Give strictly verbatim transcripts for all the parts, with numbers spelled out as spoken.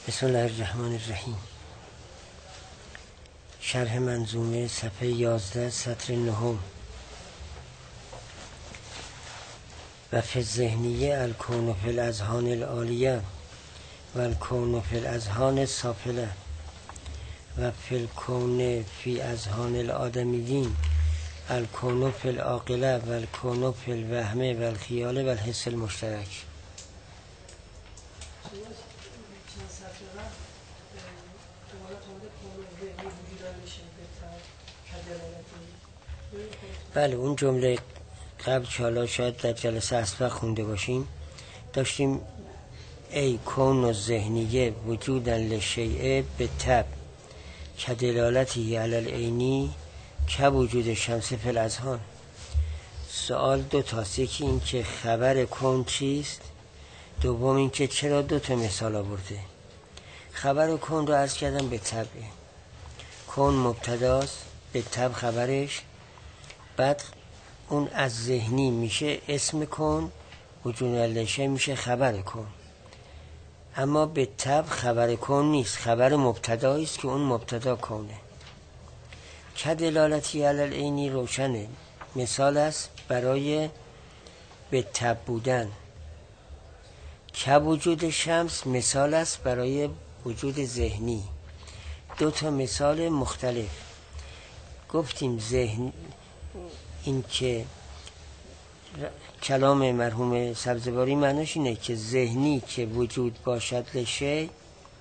بسم الله الرحمن الرحیم. شرح منظومه صفحه یازده سطر نهم. و فی الذهنیه الکون فی الاذهان العالیه و الکون فی الاذهان السافله و فی الکون فی اذهان الآدمیین الکون فی العاقله و الکون فی الوهم و الخیال و الحس المشترک. بله، اون جمله قبل چالا شاید در جلسه اسبق خونده باشیم. داشتیم ای کون و ذهنیه وجودا لشیء به تب که دلالتی علی العینی که وجود شمس فی الاذهان. سوال دو تاست، یکی این که خبر کون چیست، دوم این که چرا دو تا مثال آورده. خبر کون رو عرض کردم به تبه. کون مبتداست، به تب خبرش، بعد اون از ذهنی میشه اسم کن، وجود لشه میشه خبر کن. اما به تب خبر کن نیست، خبر مبتدایی است که اون مبتدا کونه. که دلالتی علی العینی روشنه، مثال است برای به تب بودن. که وجود شمس مثال است برای وجود ذهنی. دو تا مثال مختلف گفتیم. ذهن این که کلام مرحوم سبزواری معناش اینه که ذهنی که وجود باشد لشی،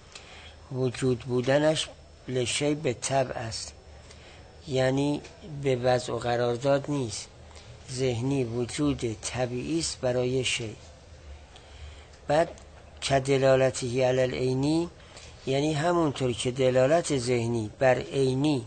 وجود بودنش لشی به طبع است، یعنی به وضع و قرارداد نیست. ذهنی وجود طبیعی است برای شی. بعد که دلالتی علی العینی یعنی همونطور که دلالت ذهنی بر عینی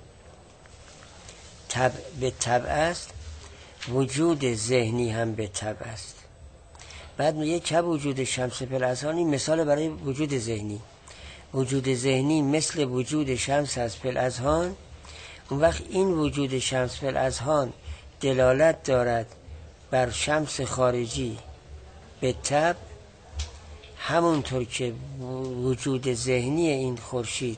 طبع به طبع است، وجود ذهنی هم به طبع است. بعد میگه که وجود شمس فی الاذهان، مثال برای وجود ذهنی. وجود ذهنی مثل وجود شمس از فی الاذهان. اون وقت این وجود شمس فی الاذهان دلالت دارد بر شمس خارجی به طبع، همونطور که وجود ذهنی این خورشید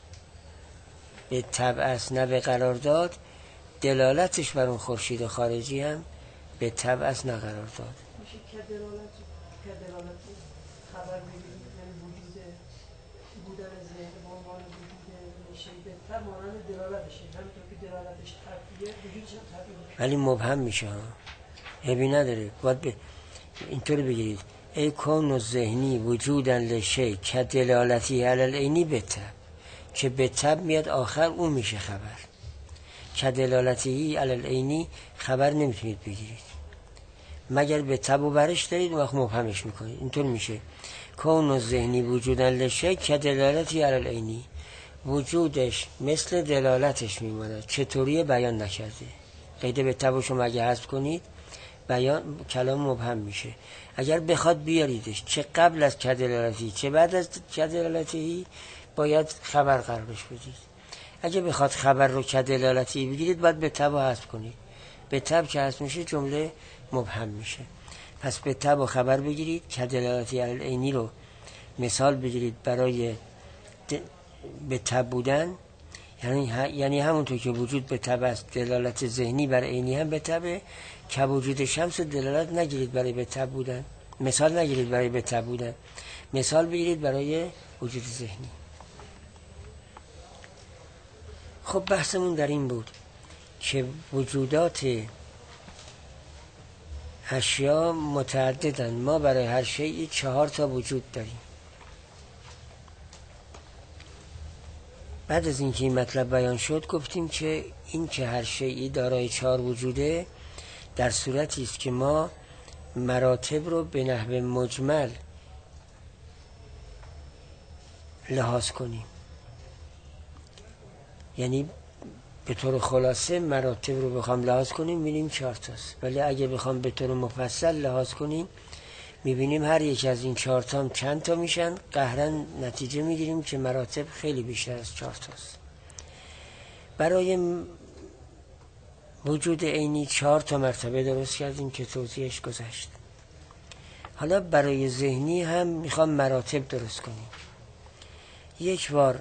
به طبع است نه به قرارداد، دلالتش بر اون خورشید خارجی هم به طبع است نه قرارداد. میشه که دلالت که دلالت خبر می‌دید، یعنی وجود بودن ذهن به عنوان وجود شی به طبع مانند دلالتشه، همونطور که دلالتش طبیعیه وجودش هم طبیعیه، ولی مبهم میشه ها، عیبی نداره. باید به اینطوری بگیرید ای کون و ذهنی وجودن لشی که دلالتی علی العینی به طبع، که به طبع میاد آخر اون میشه خبر. که دلالتی علی العینی خبر نمیتونید بگیرید مگر به طبع و برش دارید، وقت مبهمش میکنید. اینطور میشه کون و ذهنی وجودن لشی که دلالتی علی العینی، وجودش مثل دلالتش میماند. چطوری بیان نکرده، قیده به طبع شما اگه حذف کنید بیان کلام مبهم میشه. اگر بخواد بیاریدش چه قبل از که دلالتی چه بعد از که دلالتی، باید خبر قرارش بدید. اگه بخواد خبر رو که دلالتی بگیرید باید به طبع حذف کنید. به طبع که حذف میشه جمله مبهم میشه. پس به طبع خبر بگیرید، که دلالتی علی العینی رو مثال بگیرید برای به طبع بودن، یعنی یعنی همونطور که وجود به طبع است دلالت ذهنی بر عینی هم به طبع. که وجود شمس دلالت نگیرید برای به طبع بودن، مثال نگیرید برای به طبع بودن، مثال بگیرید برای وجود ذهنی. خب بحثمون در این بود که وجودات اشیا متعددن. ما برای هر شیء چهار تا وجود داریم. بعد از اینکه این مطلب بیان شد گفتیم که این که هر شیء دارای چهار وجوده در صورتی است که ما مراتب رو به نحو مجمل لحاظ کنیم. یعنی به طور خلاصه مراتب رو بخوام لحاظ کنیم میبینیم چهار تاست، ولی اگه بخوام به طور مفصل لحاظ کنیم میبینیم هر یک از این چهار تا هم چند تا میشن. قهرن نتیجه میگیریم که مراتب خیلی بیشتر از چهار تاست. برای وجود عینی چهار تا مرتبه درست کردیم که توضیحش گذشت. حالا برای ذهنی هم میخوام مراتب درست کنیم. یک بار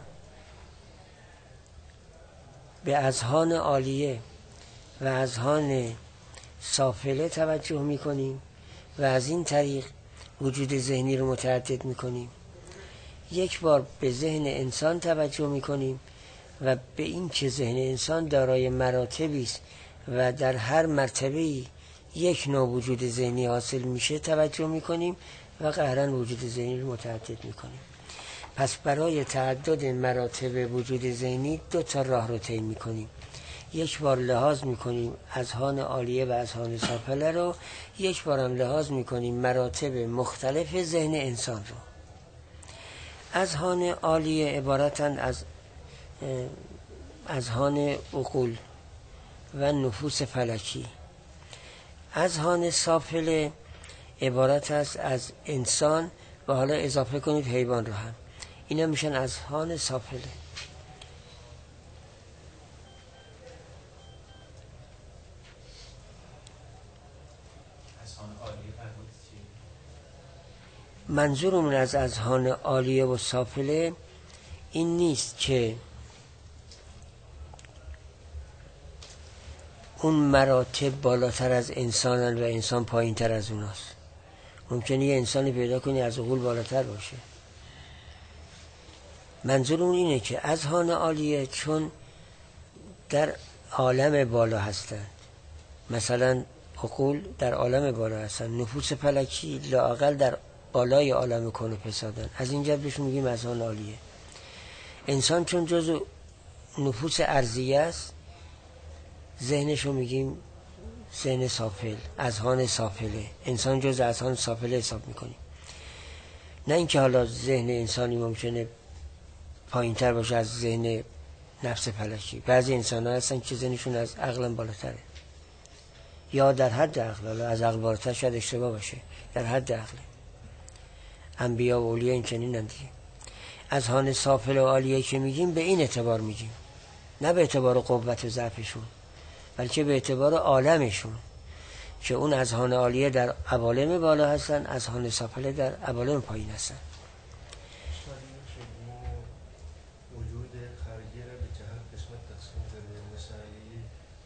به اذهان عالیه و اذهان سافله توجه میکنیم و از این طریق وجود ذهنی رو متعدد میکنیم. یک بار به ذهن انسان توجه میکنیم و به این که ذهن انسان دارای مراتبی است و در هر مرتبه‌ای یک نوع وجود ذهنی حاصل میشه توجه میکنیم و قهرن وجود ذهنی رو متعدد میکنیم. پس برای تعدد مراتب وجود ذهنی دو تا راه رو طی میکنیم. یک بار لحاظ میکنیم اذهان عالیه و اذهان سافله رو، یک بار هم لحاظ میکنیم مراتب مختلف ذهن انسان رو. اذهان عالیه عبارتند از اذهان عقول و نفوس فلکی. اذهان سافله عبارت است از انسان و حالا اضافه کنید حیوان رو هم. اینا میشن اذهان سافله. منظورمون از اذهان عالیه و سافله این نیست که اون مراتب بالاتر از انسانن و انسان پایین تر از اوناست. ممکنه یه انسانی پیدا کنی از عقول بالاتر باشه. منظورمون اینه که اذهان عالیه چون در عالم بالا هستند، مثلا عقول در عالم بالا هستند، نفوس فلکی لااقل در بالای عالم کون و فسادن، از اینجا بهشون میگیم اذهان عالیه. انسان چون جزء نفوس ارضیه است، ذهنشو میگیم ذهن سافل، اذهان سافله. انسان جزء اذهان سافله حساب میکنیم. نه اینکه حالا ذهن انسانی ممکنه پایین تر باشه از ذهن نفس فلکی. بعضی انسان ها هستن که ذهنشون از عقلم بالاتره، یا در حد عقل، حالا از عقل بالاتر شاید اشتباه باشه، در حد عقل. انبیا و اولیاء این چنین هم دیگه. اذهان سافل و عالیه که میگیم به این اعتبار میگیم، نه به اعتبار قوت و ضعفشون، بلکه به اعتبار عالمشون، که اون اذهان عالیه در عوالم بالا هستن، اذهان سافل در عوالم پایین هستن. وجود خارجی را به چهار قسمت تقسیم کرده، مثالی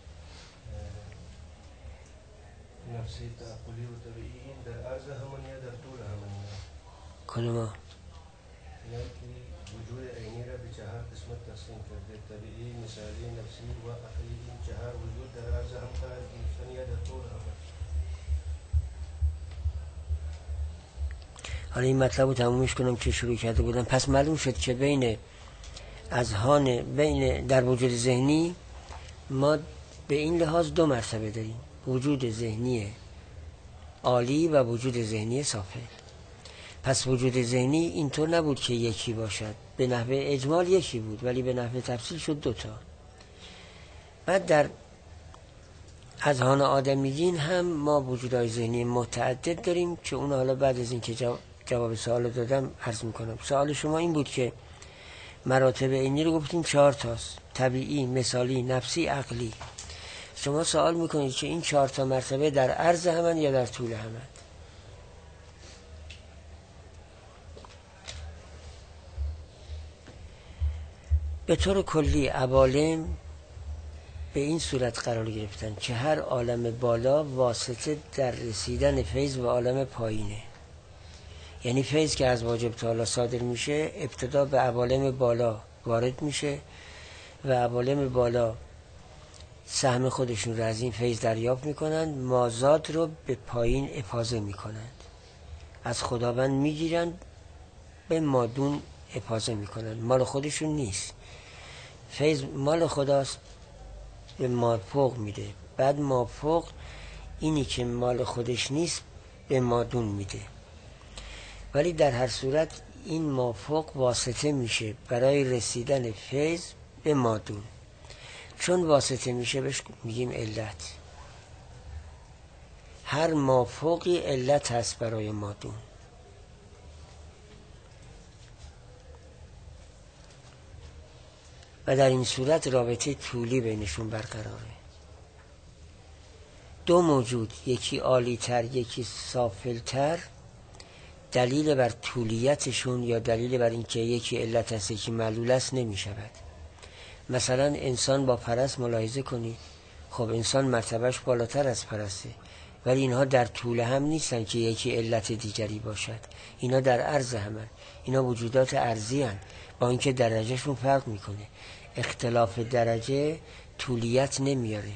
نفسی، تعقلی و طبیعی. در عرض همان یا در طول همان؟ کنما یعنی وجود عینی را به چهار قسمت تقسیم کرده، طبیعی، مثالی، نفسی و عقلی. این چهار وجود در عرض هم کار یا در طول همان؟ حالا این مطلب رو تمومش کنم که شروع کرده بودم. پس معلوم شد که بین اذهان بین در وجود ذهنی ما به این لحاظ دو مرتبه داریم، وجود ذهنی عالی و وجود ذهنی سافل. پس وجود ذهنی اینطور نبود که یکی باشد، به نحوه اجمال یکی بود ولی به نحوه تفصیل شد دوتا. بعد در اذهان آدمیین هم ما وجودهای ذهنی متعدد داریم که اون حالا بعد از این که جواب, جواب سوال دادم عرض میکنم. سوال شما این بود که مراتب اینی رو گفتیم چهار تاست، طبیعی، مثالی، نفسی، عقلی. شما سوال میکنید که این چهار تا مرتبه در عرض همن یا در طول همن؟ به طور کلی عوالم به این صورت قرار گرفتن که هر عالم بالا واسطه در رسیدن فیض و عالم پایینه. یعنی فیض که از واجب تعالی صادر میشه ابتدا به عوالم بالا وارد میشه و عوالم بالا سهم خودشون رو از این فیض دریافت میکنند، مازاد رو به پایین افاضه میکنند، از خداوند میگیرند به مادون افاضه میکنند، مال خودشون نیست. فیض مال خداست، به مافوق میده، بعد مافوق اینی که مال خودش نیست به مادون میده. ولی در هر صورت این مافوق واسطه میشه برای رسیدن فیض به مادون. چون واسطه میشه بهش میگیم علت. هر مافوقی علت هست برای مادون. و در این صورت رابطه طولی بینشون برقراره. دو موجود، یکی عالی تر یکی سافل تر، دلیل بر طولیتشون یا دلیل بر اینکه یکی علت است یکی معلول است نمی شود. مثلا انسان با پرست ملاحظه کنید، خب انسان مرتبهش بالاتر از پرسته، ولی اینها در طول هم نیستن که یکی علت دیگری باشد. اینا در عرض همن، اینا وجودات عرضی هن، با اینکه درجهشون فرق میکنه. اختلاف درجه طولیت نمیاره.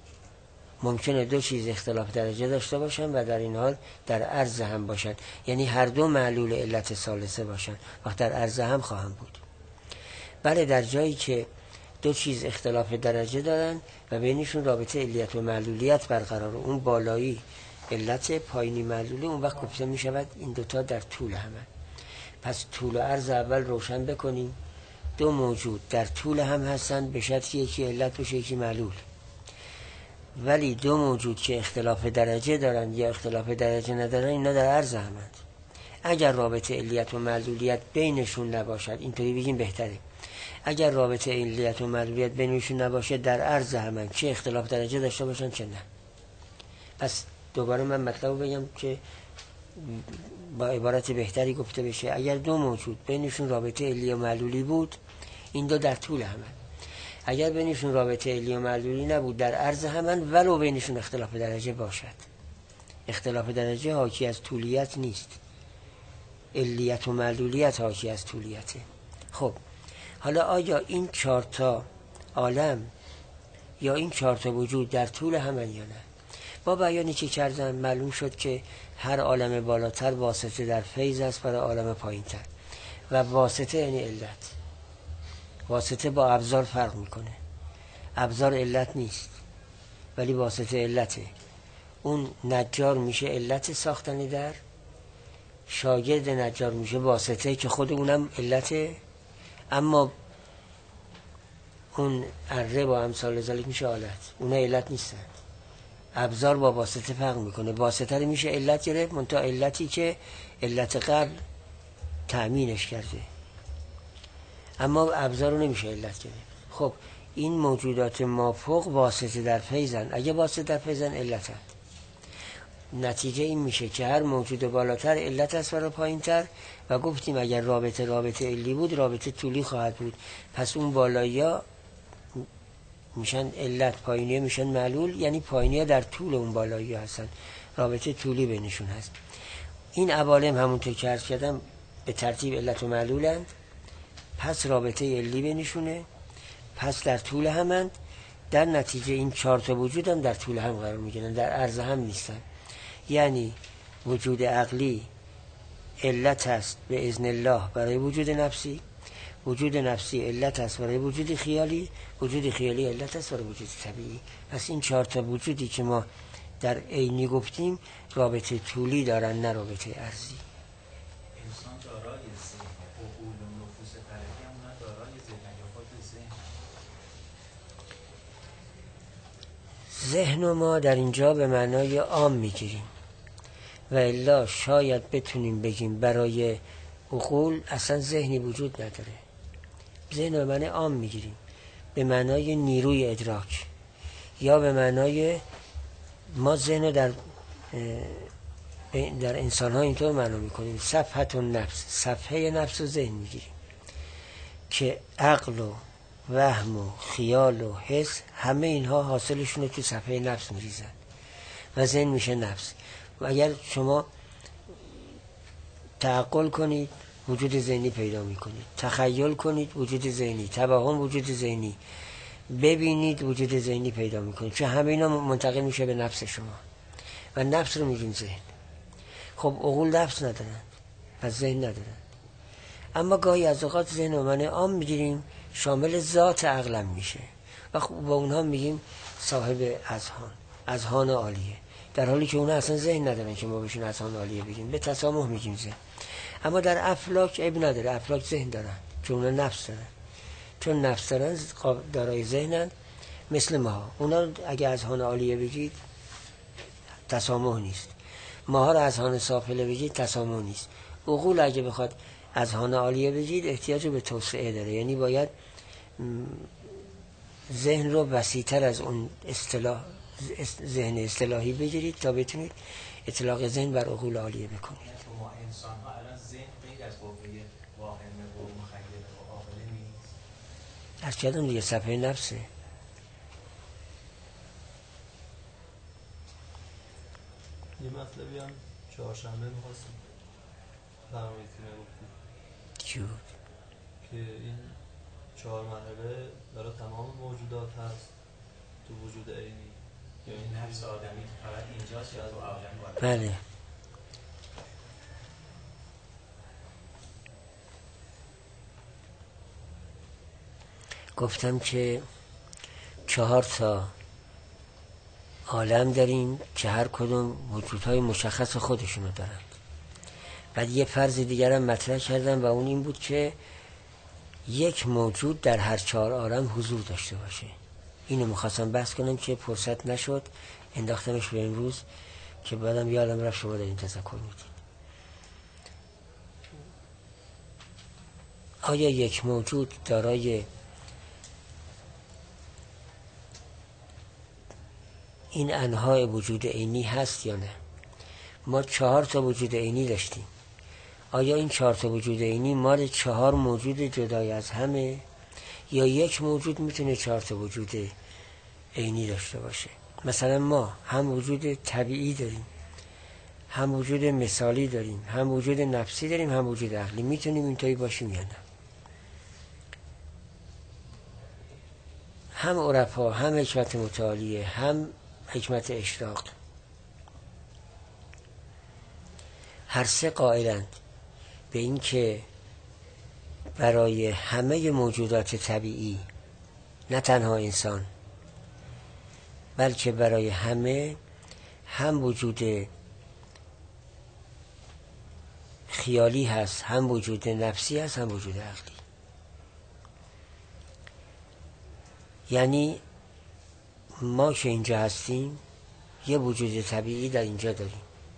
ممکنه دو چیز اختلاف درجه داشته باشن و در این حال در عرض هم باشن، یعنی هر دو معلول علت ثالثه باشن، وقت در عرض هم خواهم بود. بله، در جایی که دو چیز اختلاف درجه دارن و بینشون رابطه علیت و معلولیت برقراره، اون بالایی علت، پایینی معلولی، اون وقت گفته می شود این دوتا در طول همن. پس طول و عرض اول روشن بکنیم. دو موجود در طول هم هستن به شرطی یکی علت باشه یکی معلول. ولی دو موجود که اختلاف درجه دارن یا اختلاف درجه ندارن، اینا در عرض همند. اگر رابطه علیت و معلولیت بینشون نباشد، اینطوری بگیم بهتره، اگر رابطه علیت و معلولیت بینشون نباشه در عرض همند، چه اختلاف درجه داشته باشن چه نه. پس دوباره من مطلب بگم که با عبارت بهتری گفته بشه، اگر دو موجود بینشون رابطه علی و معلولی بود، این دو در طول همند. اگر بینشون رابطه علی و معلولی نبود، در عرض همند، ولو بینشون اختلاف درجه باشد. اختلاف درجه حاکی از طولیت نیست، علیت و معلولیت حاکی از طولیته. خب حالا آیا این چهار تا عالم یا این چهار تا وجود در طول همن یا نه؟ با بیانی که کردم معلوم شد که هر عالم بالاتر واسطه در فیض است برای عالم پایین تر، و واسطه یعنی علت. واسطه با ابزار فرق میکنه. ابزار علت نیست ولی واسطه علته. اون نجار میشه علت ساختن در، شاگرد نجار میشه واسطه که خود اونم علته، اما اون اره با امثال ذالک میشه آلت، اون علت نیستن. ابزار با واسطه فرق میکنه. واسطه رو میشه علت گرفت، منتها علتی که علت قبل تأمینش کرده، اما ابزار رو نمیشه علت گرفت. خب این موجودات مافوق واسطه در فیضن. اگه واسطه در فیضن علتن، نتیجه این میشه که هر موجود بالاتر علت است برای پایین تر، و گفتیم اگر رابطه رابطه علی بود رابطه طولی خواهد بود. پس اون بالایی ها میشن علت، پایینی میشن معلول، یعنی پایینی ها در طول اون بالایی هستن، رابطه طولی بینشون هست. این عوالم همونطور که عرض کردم به ترتیب علت و معلولند، پس رابطه علی بینشونه، پس در طول همند. در نتیجه این چهار تا وجود هم در طول هم قرار میگیرن، در عرض هم نیستن. یعنی وجود عقلی علت است به اذن الله برای وجود نفسی، وجود نفسی علت است برای وجود خیالی، وجود خیالی علت است برای وجود طبیعی. پس این چهار تا وجودی که ما در عینی گفتیم رابطه طولی دارن، نه رابطه عرضی. انسان دارای ذهن، عقول و نفوس فردی هم اونا دارای ذهن یا خود ذهن. ذهن و ما در اینجا به معنای عام میگیریم، و الا شاید بتونیم بگیم برای عقول اصلا ذهنی وجود نداره. ذهن به معنای عام میگیریم، به معنای نیروی ادراک، یا به معنای ما ذهن در در انسان ها اینطور معنا میکنیم صفحه النفس، صفحه نفس و ذهن میگیریم که عقل و وهم و خیال و حس همه اینها حاصلشون رو تو صفحه نفس میریزن و ذهن میشه نفس. و اگر شما تعقل کنید وجود ذهنی پیدا میکنید، تخیل کنید وجود ذهنی، توهم وجود ذهنی، ببینید وجود ذهنی پیدا میکنید، چون همه اینا منتقل میشه به نفس شما و نفس رو میگیم ذهن. خب عقول نفس ندارن پس ذهن ندارن، اما گاهی از اوقات ذهن و معنی عام میگیریم شامل ذات عقلم میشه و خب با اونها میگیم صاحب اذهان، اذهان عالیه، در حالی که اونا اصلا ذهن ندارن که ما بهشون اذهان عالیه بگیم، به تسامح میگیم ذهن. اما در افلاک عیب نداره، افلاک ذهن دارن چون اونا نفس دارن، چون نفس دارن دارای ذهنن مثل ما. اونا اگه اذهان عالیه بگید تسامح نیست، ماها رو اذهان سافله بگید تسامح نیست. عقول اگه بخواد اذهان عالیه بگید احتیاج به توسعه داره، یعنی باید ذهن رو وسیع‌تر از اون اصطلاح ذهن اصطلاحی بگیرید تا بتونید اطلاق ذهن بر عقول عالیه بکنید. ما انسان ها الان ذهن غیر از قوه واهمه و مخیله و عاقله نیست. از کردم دیگه صفحه نفسه. یه مطلبی هم چهارشنبه می‌خواستم فرمایید که نگفتید چی بود؟ که این چهار مرحله برای تمام موجودات هست تو وجود عینی، یا این نفس آدمی فقط اینجاست یا تو عالم بالا؟ بله. گفتم که چهار تا عالم داریم که هر کدوم وجودهای مشخص خودشونو دارن. بعد یه فرض دیگر هم مطرح کردم و اون این بود که یک موجود در هر چهار عالم حضور داشته باشه. اینو میخواستم بحث کنم که فرصت نشد، انداختمش به امروز که بعدم یادم رفت شما دارین تذکر میدید. آیا یک موجود دارای این انواع وجود عینی هست یا نه؟ ما چهار تا وجود عینی داشتیم. آیا این چهار تا وجود عینی مال چهار موجود جدای از همه، یا یک موجود میتونه چهار تا وجود عینی داشته باشه؟ مثلا ما هم وجود طبیعی داریم، هم وجود مثالی داریم، هم وجود نفسی داریم، هم وجود عقلی. میتونیم اینطوری باشیم یا نه؟ هم عرفا، هم حکمت متعالیه، هم حکمت اشراق، هر سه قائلند به این که برای همه موجودات طبیعی، نه تنها انسان بلکه برای همه، هم وجود خیالی هست، هم وجود نفسی هست، هم وجود عقلی. یعنی ما که اینجا هستیم یه وجود طبیعی در اینجا داریم،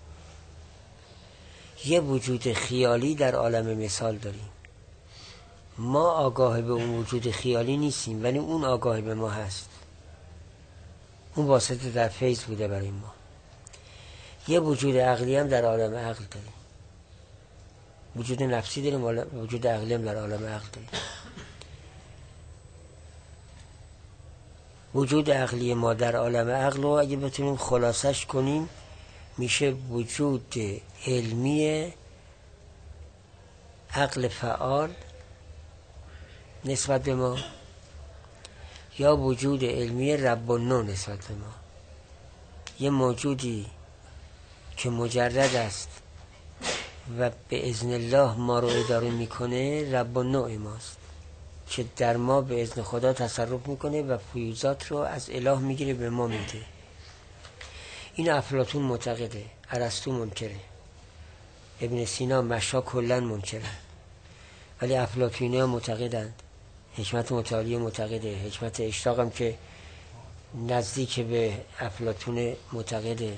یه وجود خیالی در عالم مثال داریم. ما آگاه به اون وجود خیالی نیستیم ولی اون آگاه به ما هست. اون واسطه در فیض بوده برای ما. یه وجود عقلی هم در عالم عقل داریم. وجود نفسی داریم، وجود عقلی هم در عالم عقل داریم. وجود عقلی ما در عالم عقل رو اگه بتونیم خلاصش کنیم میشه وجود علمی عقل فعال نسبت به ما، یا وجود علمی رب النوع نسبت به ما. یه موجودی که مجرد است و به اذن الله ما رو اداره میکنه رب النوع ماست که در ما به اذن خدا تصرف میکنه و فیوزات رو از اله میگیره به ما میده. این افلاطون معتقده، ارسطو منکره، ابن سینا، مشا کلا منکره، ولی افلاطونی ها معتقدند. حکمت متعالی معتقده، حکمت اشراق هم که نزدیک به افلاطون معتقده.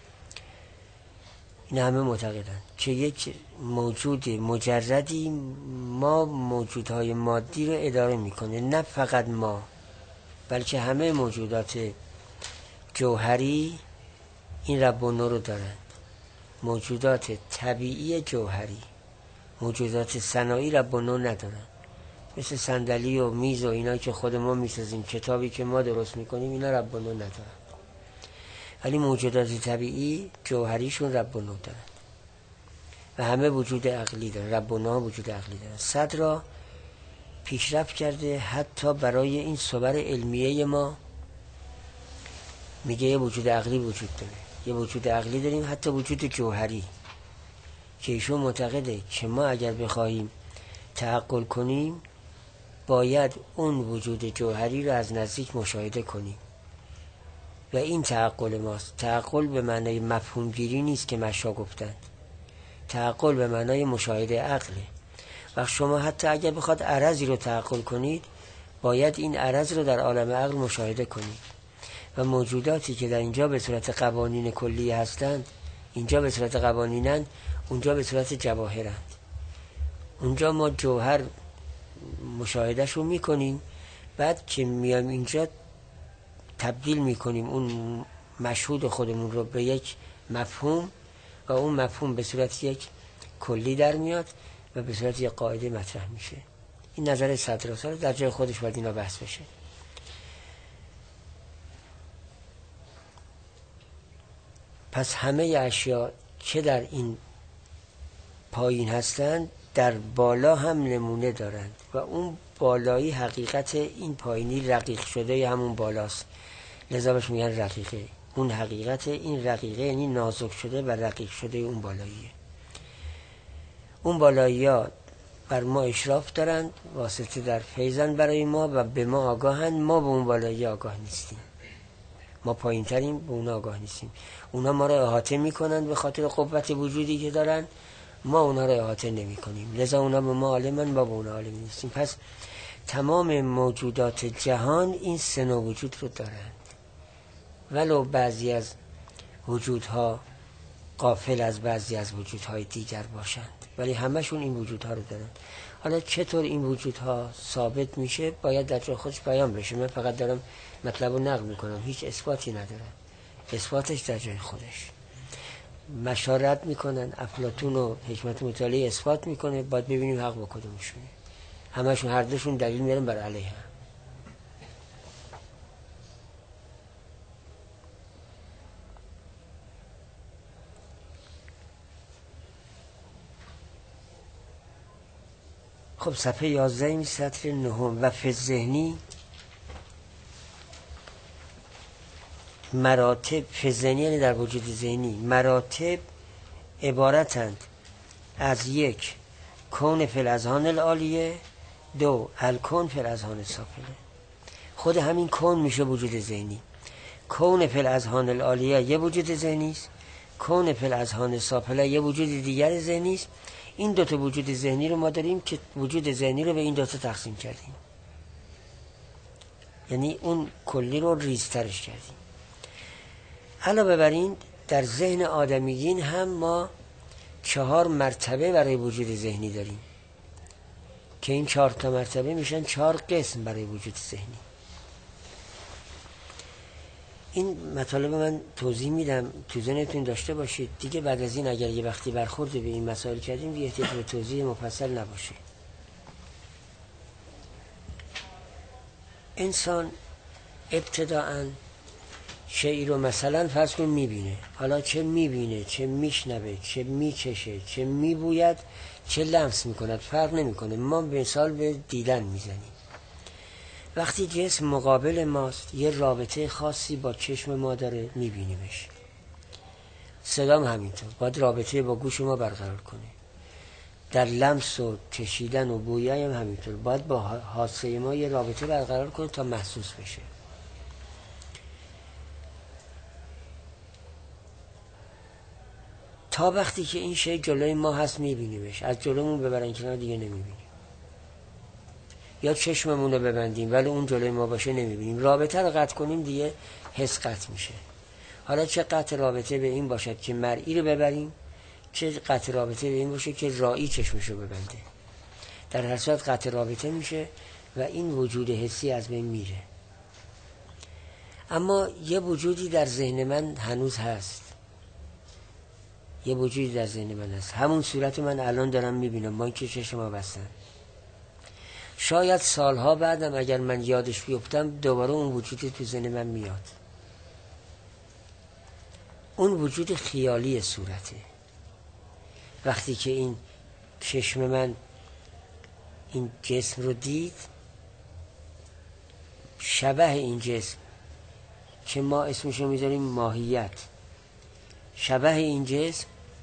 این همه معتقدند که یک موجود مجردی ما موجودهای مادی رو اداره میکنه. نه فقط ما بلکه همه موجودات جوهری این رب و نور رو دارند. موجودات طبیعی جوهری، موجودات صناعی رب و نور ندارند. مثل صندلی و میز و اینا که خود ما میسازیم، کتابی که ما درست میکنیم، اینا رب و نور ندارند. ولی موجودات طبیعی جوهریشون رب و نور دارند و همه وجود عقلی دارن. رب و نور وجود عقلی دارن. صدر پیشرفت کرده حتی برای این صور علمیه ما میگه یه وجود عقلی وجود داره، یه وجود عقلی داریم، حتی وجود جوهری که ایشون معتقده که ما اگر بخواهیم تعقل کنیم باید اون وجود جوهری رو از نزدیک مشاهده کنیم و این تعقل ماست. تعقل به معنای مفهوم گیری نیست که مشا گفتند. تعقل به معنای مشاهده عقله. و شما حتی اگر بخواد عرضی رو تعقل کنید باید این عرض رو در عالم عقل مشاهده کنید و موجوداتی که در اینجا به صورت قوانین کلی هستند، اینجا به صورت قوانینند، اونجا به صورت جواهرند. اونجا ما جوهر مشاهدهش رو میکنیم، بعد که میام اینجا تبدیل میکنیم اون مشهود خودمون رو به یک مفهوم و اون مفهوم به صورت یک کلی در میاد و به صورت یک قاعده مطرح میشه. این نظر صدراستان در جای خودش باید اینا بحث بشه. پس همه اشیاء که در این پایین هستند در بالا هم نمونه دارند و اون بالایی حقیقت این پایینی رقیق شده همون بالاست، لذا بهش میگن رقیقه. اون حقیقت این رقیقه یعنی نازک شده و رقیق شده اون بالاییه. اون بالایی ها بر ما اشراف دارند، واسطه در فیضن برای ما و به ما آگاهند. ما به اون بالایی آگاه نیستیم، ما پایین تریم، به اونا آگاه نیستیم. اونا ما را احاطه میکنند به خاطر قوت وجودی که دارن، ما اونا را احاطه نمی کنیم، لذا اونا به ما عالمن، ما به اونا عالم نیستیم. پس تمام موجودات جهان این سه نوع وجود رو دارند، ولو بعضی از وجودها غافل از بعضی از وجودهای دیگر باشند، ولی همشون این وجودها رو دارند. حالا چطور این وجودها ثابت میشه باید در جای خودش بیان بشه. من فقط دارم مطلب رو نقل میکنم، هیچ اثباتی ندارم. اثباتش در جای خودش. مشارت میکنن، افلاطون و حکمت مطالعه اثبات میکنه، باید ببینیم حق با کدومشونه. همشون هر دوشون دلیل میارن بر علیه هم. خب صفحه یازده این سطر نهم. و فی ذهنی مراتب، فی ذهنی یعنی در وجود ذهنی، مراتب عبارتند از یک کون فی الاذهان العالیه، دو الکون فی الاذهان السافله. خود همین کون میشه وجود ذهنی. کون فی الاذهان العالیه یه وجود ذهنی است، کون فی الاذهان السافله یه وجود دیگر ذهنی است. این دو تا وجود ذهنی رو ما داریم که وجود ذهنی رو به این دو تا تقسیم کردیم، یعنی اون کلی رو ریزترش کردیم. علاوه بر این در ذهن آدمیین هم ما چهار مرتبه برای وجود ذهنی داریم که این چهار تا مرتبه میشن چهار قسم برای وجود ذهنی. این مطالب من توضیح میدم تو ذهنتون داشته باشید دیگه. بعد از این اگر یه وقتی برخورد به این مسائل کردیم دیگه احتیاج به توضیح مفصل نباشه. انسان ابتداءً شیئی رو مثلا فرض کن میبینه، حالا چه میبینه، چه میشنوه، چه میچشه، چه میبوید، چه لمس میکند فرق نمیکنه. ما مثال به دیدن میزنیم. وقتی جسم مقابل ماست یه رابطه خاصی با چشم ما داره، میبینیمش. صدام همینطور باید رابطه با گوش ما برقرار کنه. در لمس و چشیدن و بویی هم همینطور باید با حاسه ما یه رابطه برقرار کنه تا محسوس بشه. تا وقتی که این شی جلوی ما هست میبینیمش، از جلومون ببرن کنار دیگه نمیبینیم. یا چشممون رو ببندیم ولی اون جلوی ما باشه نمیبینیم. رابطه رو قطع کنیم دیگه حس قطع میشه. حالا چه قطع رابطه به این باشد که مرئی رو ببریم، چه قطع رابطه به این باشه که رائی چشمشو ببنده. در هر صورت قطع رابطه میشه و این وجود حسی از بین میره. اما یه وجودی در ذهن من هنوز هست، یه وجودی در ذهن من هست، همون صورت من الان دارم میبینم، با اینکه چشم بستن. شاید سالها بعدم اگر من یادش بیفتم دوباره اون وجود تو ذهن من میاد. اون وجود خیالی صورته. وقتی که این چشم من این جسم رو دید، شبه این جسم که ما اسمشو میذاریم ماهیت، شبه این جسم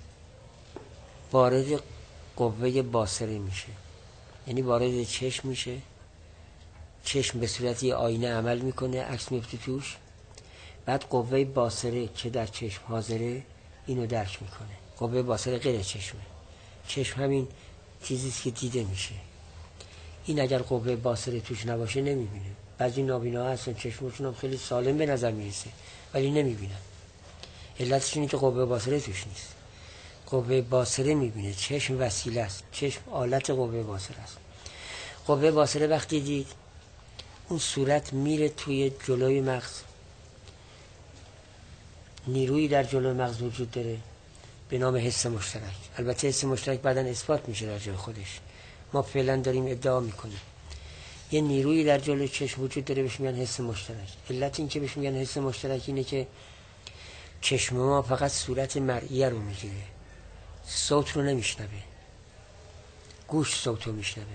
وارد قوه باصره میشه، یعنی وارد چشم میشه. چشم به صورت یه آینه عمل میکنه، عکس میفته توش. بعد قوه باصره که در چشم حاضره اینو درک میکنه. قوه باصره غیر چشمه، چشم همین چیزیست که دیده میشه. این اگر قوه باصره توش نباشه نمیبینه. بعضی نابینا هستن چشمشون هم خیلی سالم به نظر میرسه ولی نمیبینن. علتش اینه که قوه باصره توش نیست. قوه باصره میبینه، چشم وسیله است، چشم آلت قوه باصره است. قوه باصره وقتی دید اون صورت میره توی جلوی مغز، نیرویی در جلو مغز وجود داره به نام حس مشترک. البته حس مشترک بعداً اثبات میشه در جای خودش، ما فعلا داریم ادعا میکنیم. یه نیرویی در جلو چشم وجود داره بهش میگن حس مشترک. علت این که بهش میگن حس مشترک اینه که چشم ما فقط صورت مرئیه رو میگیره، صوت رو نمیشنوه. گوش صوت رو میشنوه.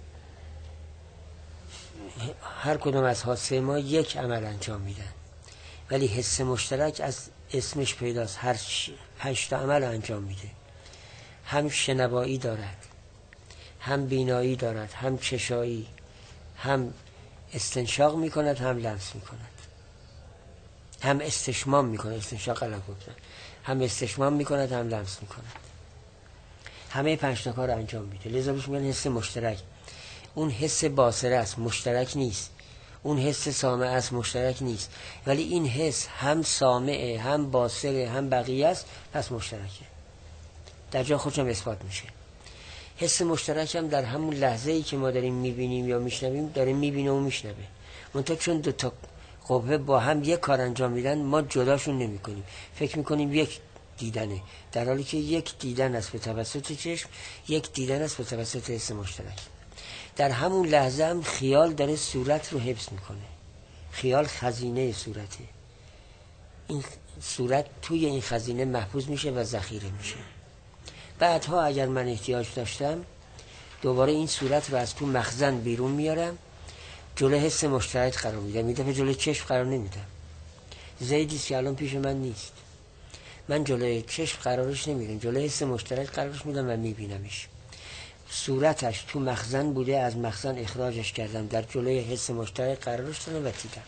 هر کدوم از حاسه ما یک عمل انجام میدن، ولی حس مشترک از اسمش پیداست، هر پنج تا عمل انجام میده. هم شنوایی دارد، هم بینایی دارد، هم چشایی، هم استنشاق میکند، هم لمس میکند، هم استشمام میکند. استنشاق غلط گفتم. هم استشمام میکند، هم لمس میکند. همه پنج تا کار انجام میده. لذا بهش میگن حس مشترک. اون حس باصره است، مشترک نیست. اون حس سامع است، مشترک نیست. ولی این حس هم سامعه، هم باصره، هم بقیه است، پس مشترکه. در جا خودشم اثبات میشه. حس مشترک هم در همون لحظه ای که ما داریم میبینیم یا میشنویم، داریم میبینه و میشنوه. منتها چون دو تا قوه با هم یک کار انجام میدن، ما جداشون نمی کنیم. فکر میکنیم یک دیدنه، در حالی که یک دیدن است به توسط چشم، یک دیدن است به توسط حس مشترک. در همون لحظه هم خیال داره صورت رو حفظ میکنه. خیال خزینه صورته. این صورت توی این خزینه محفوظ میشه و ذخیره میشه. بعدها اگر من احتیاج داشتم دوباره این صورت رو از تو مخزن بیرون میارم، جلو حس مشترک قرار میدم. این دفعه جلو چشم قرار نمیدم. زیدیست که الان پیش من نیست، من جلوی چشم قرارش نمیدم، جلوی حس مشترک قرارش میدم و میبینمش. صورتش تو مخزن بوده، از مخزن اخراجش کردم، در جلوی حس مشترک قرارش دادم و دیدم.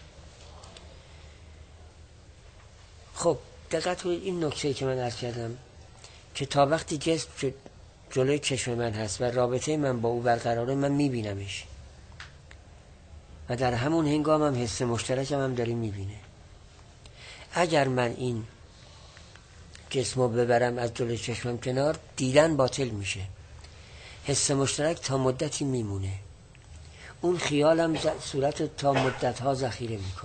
خب دقت کنید این نکته که من عرض کردم که تا وقتی جسم جلوی چشم من هست و رابطه من با او برقراره، من میبینمش و در همون هنگام هم حس مشترکم هم داره میبینه. اگر من این جسمو ببرم از جلوی چشمم کنار، دیدن باطل میشه. حس مشترک تا مدتی میمونه. اون خیالم صورت تا مدت ها ذخیره میکنه.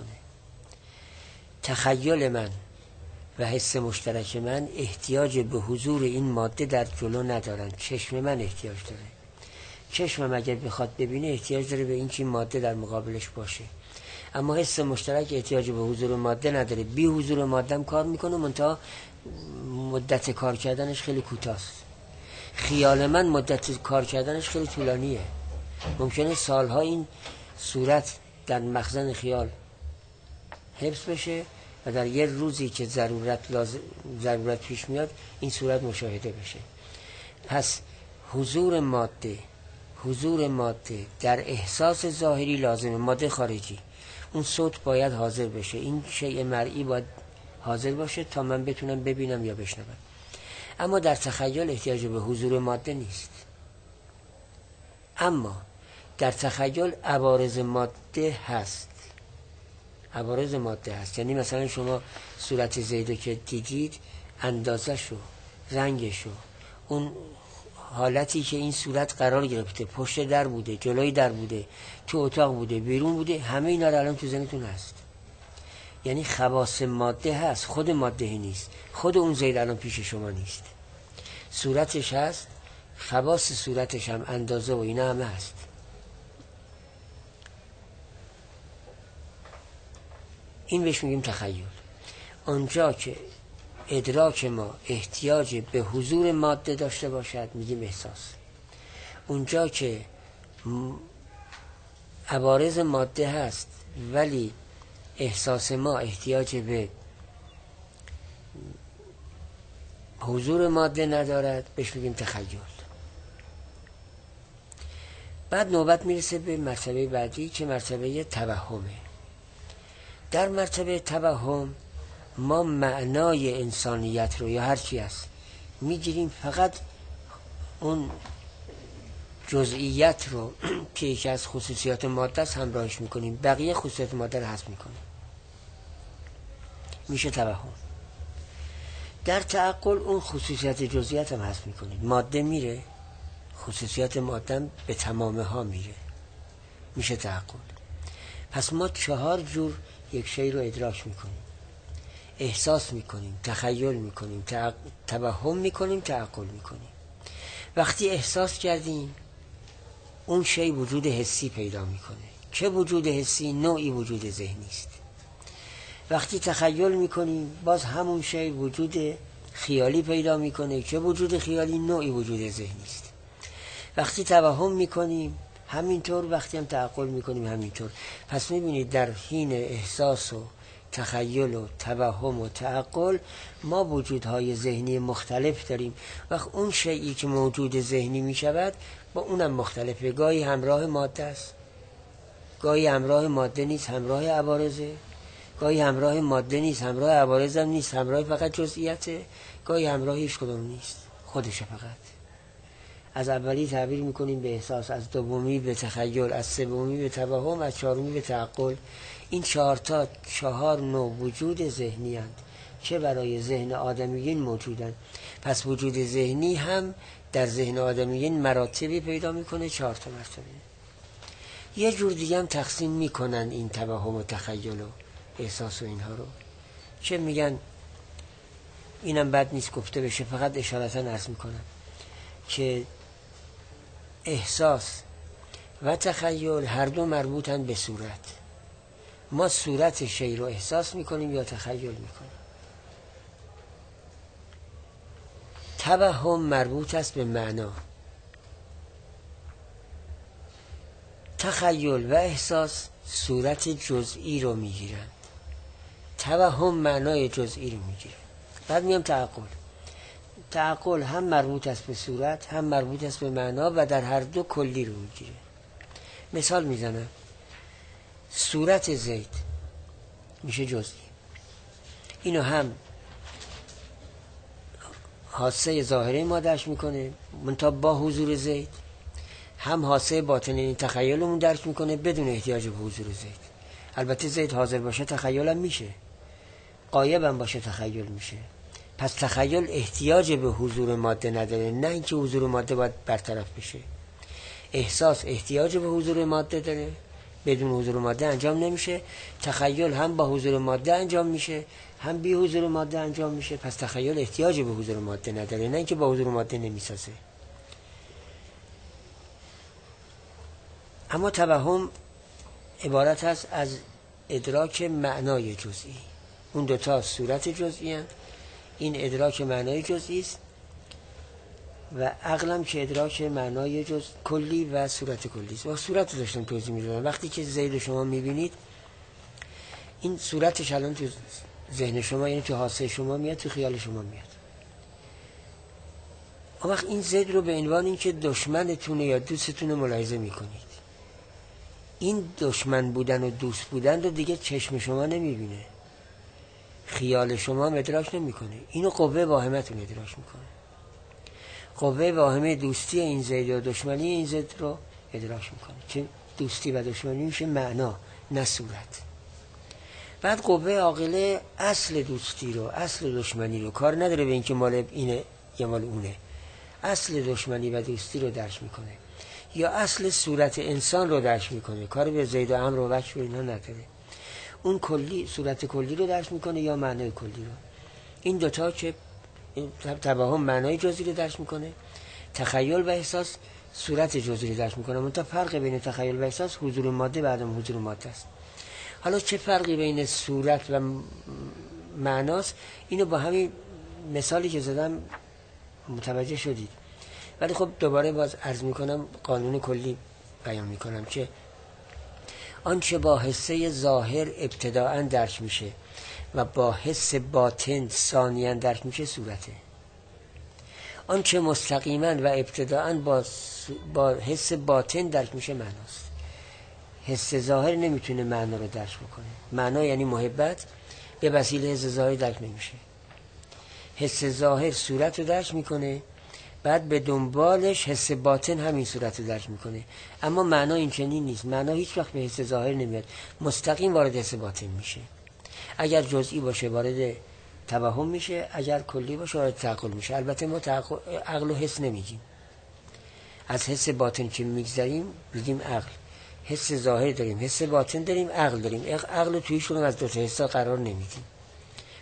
تخیل من و حس مشترک من احتیاج به حضور این ماده در جلو ندارن. چشم من احتیاج داره. چشمم اگر بخواد ببینه احتیاج داره به این که ماده در مقابلش باشه. اما حس مشترک احتیاج به حضور ماده نداره. بی حضور ماده هم کار میکنه، منتها مدت کار کردنش خیلی کوتاست. خیال من مدت کار کردنش خیلی طولانیه. ممکنه سالها این صورت در مخزن خیال حفظ بشه و در یه روزی که ضرورت لازم ضرورت پیش میاد این صورت مشاهده بشه. پس حضور ماده حضور ماده در احساس ظاهری لازمه. ماده خارجی، اون صوت باید حاضر بشه، این شیء مرئی باید حاضر باشه تا من بتونم ببینم یا بشنوم. اما در تخیل احتیاج به حضور ماده نیست. اما در تخیل عوارض ماده هست. عوارض ماده هست یعنی مثلا شما صورت زیدو که دیدید، اندازه‌شو، رنگشو، اون حالتی که این صورت قرار گرفته، پشت در بوده، جلوی در بوده، تو اتاق بوده، بیرون بوده، همه اینا الان تو ذهنتون هست. یعنی خواص ماده هست، خود ماده نیست. خود اون زید الان پیش شما نیست. صورتش هست، خواص صورتش هم، اندازه و اینا همه هست. این بهش میگیم تخیل. آنجا که ادراک ما احتیاج به حضور ماده داشته باشد میگیم احساس. اونجا که عوارض ماده هست ولی احساس ما احتیاج به حضور ماده ندارد بهش میگیم تخیل. بعد نوبت میرسه به مرتبه بعدی که مرتبه توهمه. در مرتبه توهم ما معنای انسانیت رو یا هر چی هست میگیریم، فقط اون جزئیات رو که یکی از خصوصیات ماده است همراهش میکنیم، بقیه خصوصیات ماده رو حذف میکنیم. میشه توهم. در تعقل اون خصوصیات جزئیات هم حذف میکنیم. ماده میره، خصوصیات ماده هم به تمامه ها میره. میشه تعقل. پس ما چهار جور یک شی رو ادراک میکنیم. احساس میکنیم، تخیل میکنیم، توهم میکنیم، تعقل میکنیم. وقتی احساس کردیم اون شی وجود حسی پیدا میکنه. چه وجود حسی؟ نوعی وجود ذهنی است. وقتی تخیل میکنیم باز همون شی وجود خیالی پیدا میکنه. چه وجود خیالی؟ نوعی وجود ذهنی است. وقتی توهم میکنیم همینطور، وقتی هم تعقل میکنیم همینطور. پس میبینید در حین احساس و تخیل و توهم و تعقل ما وجودهای ذهنی مختلف داریم. وقت اون شیئی که موجود ذهنی میشود با اونم مختلفه. گاهی همراه ماده است، گاهی همراه ماده نیست، همراه عوارضه. گاهی همراه ماده نیست، همراه عوارض هم نیست، همراه فقط جزئیاته. گاهی همراه هیچ کدوم نیست، خودشه فقط. از اولی تعبیر میکنیم به احساس، از دومی به تخیل، از سومی به توهم، از چهارمی به تعقل. این چهار تا چهار نوع وجود ذهنی هستند که برای ذهن آدمیین موجودند. پس وجود ذهنی هم در ذهن آدمیین مراتبی پیدا میکنه، چهار تا مرتبه. یه جور دیگه هم تقسیم میکنن این توهم و تخیل و احساس و اینها رو، چه میگن اینم بد نیست گفته بشه، فقط اشارتا عرض میکنم که احساس و تخیل هر دو مربوطن به صورت. ما صورت شی رو احساس میکنیم یا تخیل میکنیم. توهم مربوط است به معنا. تخیل و احساس صورت جزئی رو میگیرند. توهم معنای جزئی رو میگیره. بعد میام تعقل. تعقل هم مربوط است به صورت، هم مربوط است به معنا و در هر دو کلی رو میگیره. مثال میزنم. صورت زید میشه جزئی. اینو هم حاسه ظاهری ما درک میکنه منتها با حضور زید، هم حاسه باطنی تخیلمون درک میکنه بدون احتیاج به حضور زید. البته زید حاضر باشه تخیلم میشه، غایبم باشه تخیل میشه. پس تخیل احتیاج به حضور ماده نداره، نه اینکه حضور ماده باید برطرف بشه. احساس احتیاج به حضور ماده داره، بدون حضور ماده انجام نمیشه. تخیل هم با حضور ماده انجام میشه، هم بی حضور ماده انجام میشه. پس تخیل احتیاج به حضور ماده نداره، نه اینکه با حضور ماده نمیسازه. اما توهم عبارت است از ادراک معنای جزئی. اون دوتا صورت جزئی هستند. این ادراک معنای جزئی است و عقلم که ادراک معنای جز کلی و صورت کلی است. و صورت رو داشتم توضیح میدادم. وقتی که زید شما میبینید این صورتش الان تو ذهن شما، یعنی تو حاسه شما میاد، تو خیال شما میاد. اون وقت این زید رو به عنوان اینکه دشمنتونه یا دوستتونه ملاحظه میکنید. این دشمن بودن و دوست بودن رو دیگه چشم شما نمیبینه، خیال شما ادراک نمیکنه. اینو قوه واهمتون ادراک میکنه. قوه واهمه دوستی این زید و دشمنی این زید رو ادراک میکنه که دوستی و دشمنی میشه معنا نه صورت. بعد قوه عاقله اصل دوستی رو، اصل دشمنی رو، کار نداره به اینکه مال اینه یا مال اونه، اصل دشمنی و دوستی رو درک میکنه. یا اصل صورت انسان رو درک میکنه، کار به زید و عمرو و بکر و اینا نداره. اون کلی صورت کلی رو درک میکنه یا معنای کلی رو. این دوتا که توهم معنای جزئی رو درک میکنه، تخیل و احساس صورت جزئی رو درک میکنه. منتها فرق بین تخیل و احساس حضور ماده و عدم حضور ماده است. حالا چه فرقی بین صورت و معناست؟ اینو با همین مثالی که زدم متوجه شدید. ولی خب دوباره باز عرض میکنم، قانون کلی بیان میکنم که آنچه با حسه ظاهر ابتداءً درک میشه و با حس باطن ثانیاً درک میشه صورته. آنچه مستقیما و ابتداءً با با حس باطن درک میشه معناست. حس ظاهر نمیتونه معنا رو درک بکنه. معنا یعنی محبت به وسیله حس ظاهر درک نمیشه. حس ظاهر صورت رو درک میکنه، بعد به دنبالش حس باطن همین صورت رو درک میکنه. اما معنا این چنین نیست. معنا هیچ وقت به حس ظاهر نمیاد، مستقیم وارد حس باطن میشه. اگر جزئی باشه وارد توهم میشه، اگر کلی باشه وارد تعقل میشه. البته ما تعقل عقل و حس نمیگیم، از حس باطن که میگذریم بگیم عقل. حس ظاهر داریم، حس باطن داریم، عقل داریم. عقل رو تویشون از دو تا حسا قرار نمیدیم.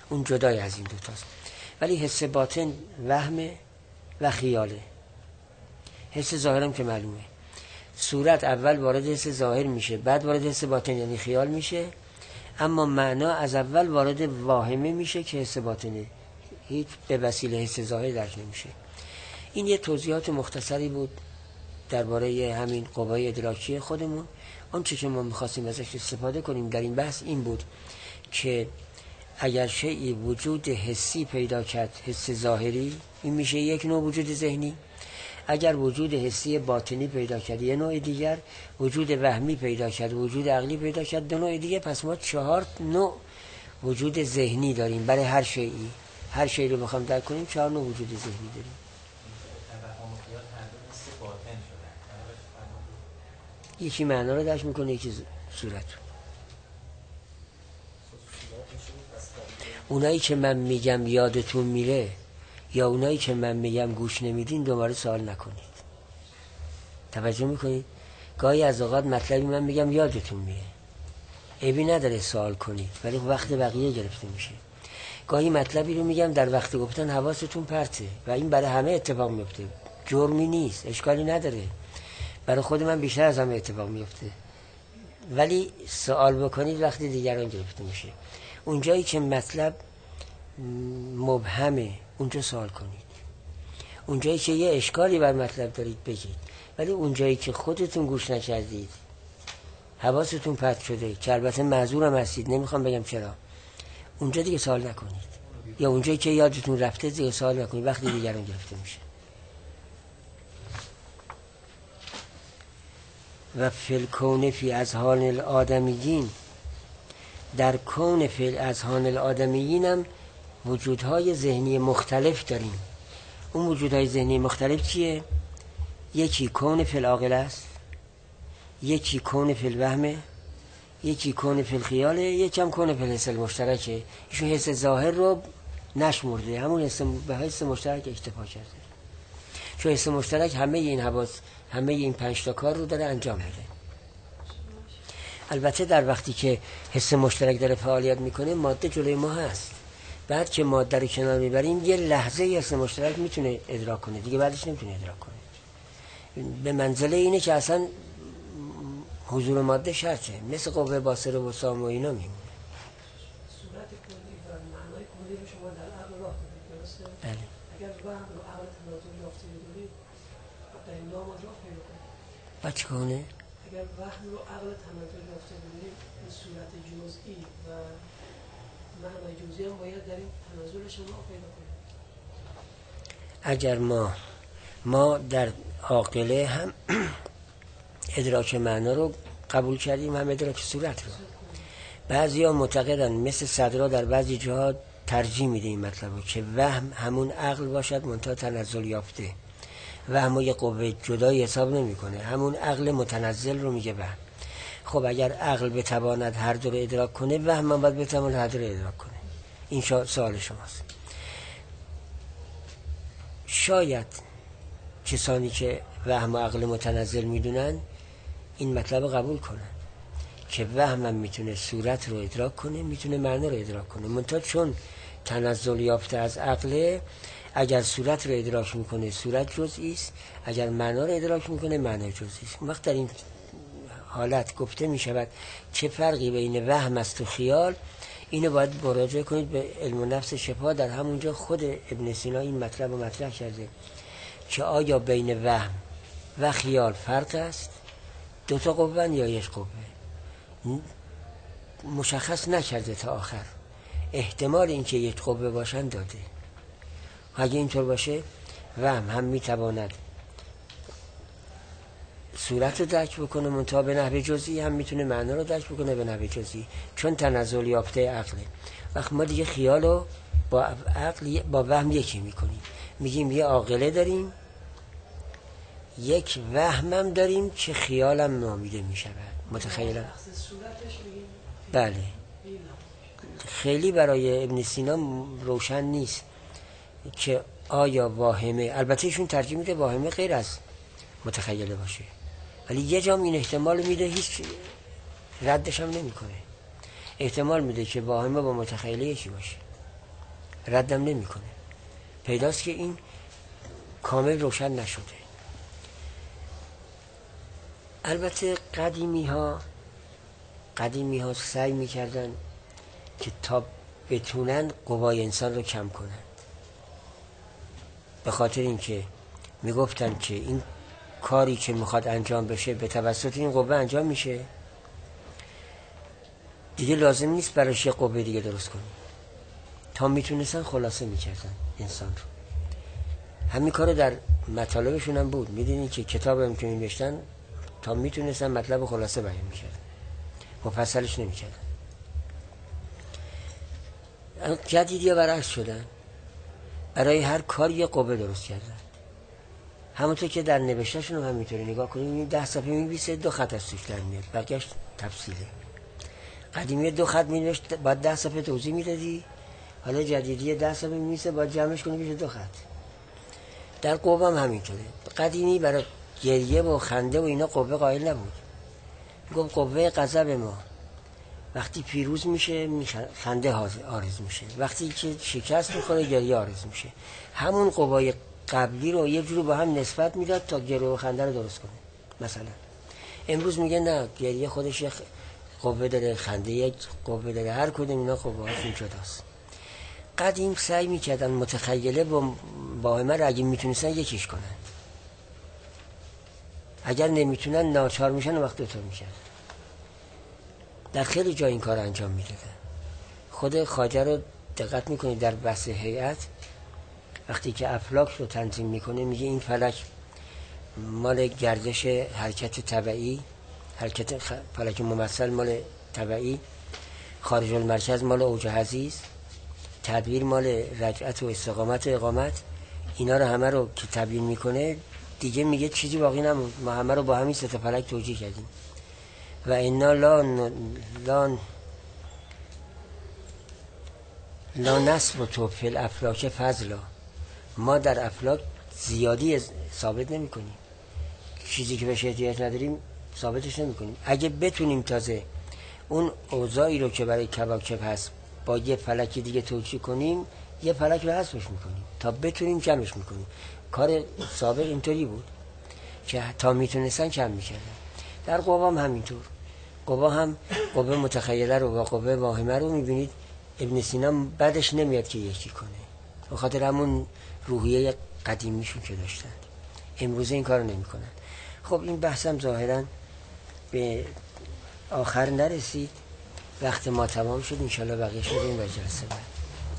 اون جدای از این دوتاست. ولی حس باطن وهم و خیاله. حس ظاهرم که معلومه، صورت اول وارد حس ظاهر میشه، بعد وارد حس باطن یعنی خیال میشه، اما معنا از اول وارد واهمه میشه که حس باطنه، هیچ به وسیله حس ظاهر درک نمیشه. این یه توضیحات مختصری بود درباره همین قوای ادراکی خودمون. اون چه که ما میخواستیم ازش استفاده کنیم در این بحث این بود که اگر شیئی وجود حسی پیدا کرد، حس ظاهری، این میشه یک نوع وجود ذهنی. اگر وجود حسی باطنی پیدا کرد، یه نوع دیگر وجود وهمی پیدا کرد، وجود عقلی پیدا کرد، دو نوع دیگه. پس ما چهار نوع وجود ذهنی داریم برای هر شیئی. هر شیئی رو بخوام درک کنیم چهار نوع وجود ذهنی داریم. یکی معنا رو درک میکنه، یکی صورت. اونایی که من میگم یادتون میره یا اونایی که من میگم گوش نمیدین دوباره سوال نکنید. توجه میکنید؟ گاهی از اوقات مطلبی من میگم یادتون میره، عیبی نداره سوال کنید، ولی وقت بقیه گرفته میشه. گاهی مطلبی رو میگم در وقت گفتن حواستون پرته و این برای همه اتفاق میفته، جرمی نیست، اشکالی نداره، برای خود من بیشتر از همه اتفاق میفته، ولی سوال بکنید وقت دیگران گرفته میشه. اونجایی که مطلب مبهمه اونجا سوال کنید، اونجایی که یه اشکالی بر مطلب دارید بگید، ولی اونجایی که خودتون گوش نکردید، حواستون پرت شده، که البته معذورم هستید، نمیخوام بگم چرا، اونجا دیگه سوال نکنید. یا اونجایی که یادتون رفته دیگه سوال نکنید، وقتی دیگران گرفته میشه. و فی الکون فی اذهان الآدمیین، در کون فی اذهان الآدمیین هم وجودهای ذهنی مختلف داریم. اون وجودهای ذهنی مختلف چیه؟ یکی کون فی العاقل است، یکی کون فی الوهم، یکی کون فی الخیال، یکی هم کون فی الحس المشترکه. ایشون حس ظاهر رو نشمرده، همون حس به حس مشترک اکتفا کرده، چون حس مشترک همه این حواس، همه این پنج تا کار رو داره انجام میده. البته در وقتی که حس مشترک داره فعالیت میکنه ماده جلوی ما هست، بعد که ماده رو کنار میبریم یه لحظه حس مشترک میتونه ادراک کنه، دیگه بعدش نمیتونه ادراک کنه. به منزله اینه که اصلا حضور ماده شرطه، مثل قوه باصره و سام و اینا میمونه. صورت کلی و معنای کلی رو شما در عقل راه دادید، درسته؟ بله. اگر وهم رو عقل تناظر یافته بدونید در این نام راه پیدا کنید. با چه کنه؟ اگر وهم رو عقل تناظر یافته بدونید این صورت جزئی و معنای جزئی هم باید در این تناظر شما پیدا کنید. اگر ما ما در عاقله هم ادراک معنا رو قبول کردیم، هم ادراک صورت رو. بعضی ها معتقدن مثل صدرا در بعضی جاها ترجیح میده این مطلب رو که وهم همون عقل باشد منتها تنزل یافته. وهم یه قوه جدایی حساب نمیکنه، همون عقل متنزل رو میگه وهم. خب اگر عقل بتواند هر دو رو ادراک کنه، وهم هم باید بتواند هر دو رو ادراک کنه. این سوال شماست. شاید کسانی که وهم و عقل متنزل میدونن این مطلب قبول کنن که وهم هم میتونه صورت رو ادراک کنه، میتونه معنا رو ادراک کنه، منتها چون تنزل یافته از عقل، اگر صورت رو ادراک میکنه صورت جزئی است، اگر معنا رو ادراک میکنه معنا جزئی است. وقت در این حالت گفته میشود چه فرقی بین وهم است و خیال، اینو باید مراجعه کنید به علم و نفس شفا. در همونجا خود ابن سینا این مطلب رو مطرح کرده که آیا بین وهم و خیال فرق است؟ دو تا قوه یا یک قوه؟ مشخص نکرده تا آخر. احتمال اینکه یک قوه باشن داده. اگه اینطور باشه وهم هم میتواند صورت رو درک بکنه منتها به نحو جزئی، هم میتونه معنا رو درک بکنه به نحو جزئی، چون تنزل یافته عقله. وقت ما دیگه خیال رو با عقل با وهم یکی میکنیم، میگیم یه عاقله داریم، یک وهمم داریم که خیالم نامیده میشود. متخیلم؟ بله. خیلی برای ابن سینا روشن نیست که آیا واهمه، البته ایشون ترجیح میده واهمه غیر از متخیله باشه، ولی یه جام این احتمال میده، هیچ ردش هم نمیکنه، احتمال میده که واهمه با متخیله یکی باشه. ردم نمیکنه. پیداست که این کامل روشن نشده. البته قدیمی ها قدیمی ها سعی میکردن که تا بتونن قوای انسان رو کم کنن، به خاطر اینکه میگفتن که این کاری که میخواد انجام بشه به توسط این قوه انجام میشه، دیگه لازم نیست براش یه قوه دیگه درست کنیم. تا میتونستن خلاصه میکردن انسان رو. همین کار در مطالبشون هم بود. میدونین که کتاب هم که می‌نوشتن تا میتونستن مطلب خلاصه بیان میکردن، مفصلش نمیکردن. جدیدی ها برعکس شدن، برای هر کار یه قوه درست کردن. همونطور که در نوشتهشون هم همینطوری. نگاه کنیم این ده صفحه می‌نویسه، دو خط از توش در میاد، بقیه‌اش تفصیله. قدیمی دو خط می‌نوشت بعد ده صفحه توضیح میدادی، حالا جدیدی ده صفحه می‌نویسه باید جمعش کنی بشه دو خط. در قوه هم همینطوره. قدیمی برای گریه و خنده و اینا قوه قائل نبود. گفت قوه غضب ما وقتی پیروز میشه خنده آرز میشه، وقتی که شکست میخوره گریه آرز میشه. همون قوای قبلی رو یه جور با هم نسبت میداد تا گریه و خنده رو درست کنه. مثلا امروز میگه نه، گریه خودش یک قوه داره، خنده یک قوه داره، هر کدوم اینا قوه هاشون جداست. قدیم سعی میکردن متخیله با واهمه رو اگه میتونستن یکیش کنن، اگر نمیتونن ناچار میشن و وقت دوتا میشن. در خیلی جا این کار انجام میدادن. خود خواجه رو دقت میکنید در بحث هیئت وقتی که افلاک رو تنظیم میکنه میگه این فلک مال گردش حرکت تبعی، حرکت فلک ممثل مال تبعی، خارج المرکز مال اوج حزیز، تدبیر مال رجعت و استقامت و اقامت. اینا رو همه رو که تبیین میکنه دیگه میگه چیزی باقی نموند، ما همه رو با همین سه تا فلک توجیه کردیم. و اینا لا لا لا نصب تو فی الافلاک فضلا، ما در افلاک زیادی ثابت نمی کنیم، چیزی که بهش احتیاج نداریم ثابتش نمی کنیم. اگه بتونیم تازه اون اوضاعی رو که برای کواکب هست با یه فلک دیگه توجیه کنیم، یه فلک رو حذفش میکنیم تا بتونیم جمعش میکنیم. کار سابق اینطوری بود که تا میتونستن کم میکردن. در قوا هم همینطور. قوا هم قوه متخیله رو و قوه واهمه رو میبینید ابن سینا بعدش نمیاد که یکی کنه، به خاطر همون روحیه قدیمیشون که داشتن. امروزه این کار نمی کنن. خب این بحثم ظاهرا به آخر نرسید، وقت ما تمام شد. انشالله بقیه شدیم و جلسه بعد.